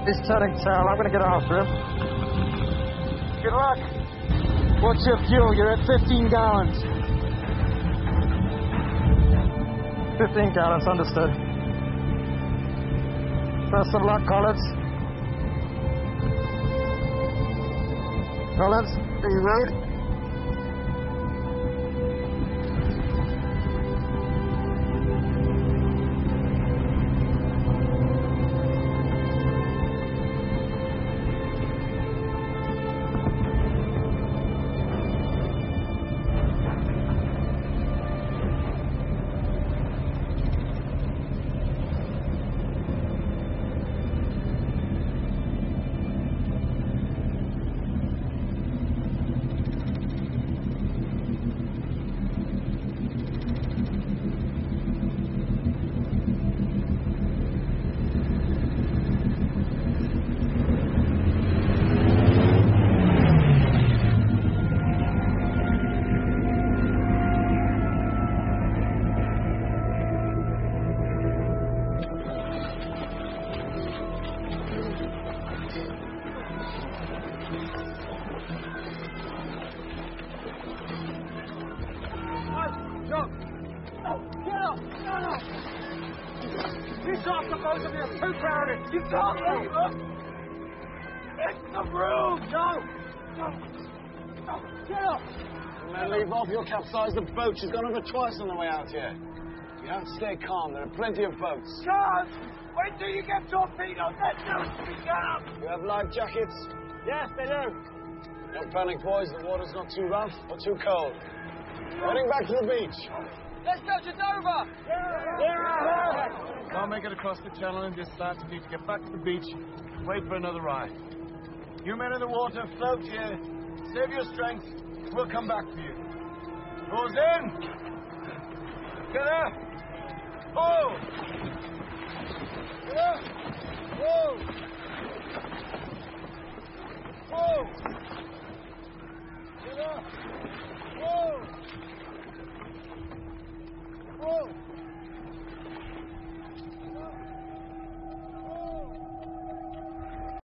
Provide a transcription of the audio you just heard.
He's turning tail. I'm going to get after him. Good luck. What's your fuel? You're at 15 gallons. 15 gallons, understood. Best of luck, Collins. Collins, are you ready? You can't leave us! It's the room! No! Get up! Man, leave off. You'll capsize the boat. She's gone over twice on the way out here. You have to stay calm. There are plenty of boats. Charles! Wait till you get torpedoed, then don't speak up! You have life jackets? Yes, they do. Don't panic, boys. The water's not too rough or too cold. Heading back to the beach. Let's go to Dover! Yeah! Can't make it across the channel in this size. You need to get back to the beach. Wait for another ride. You men in the water, float here. Save your strength. We'll come back for you. Oars in. Together. Pull.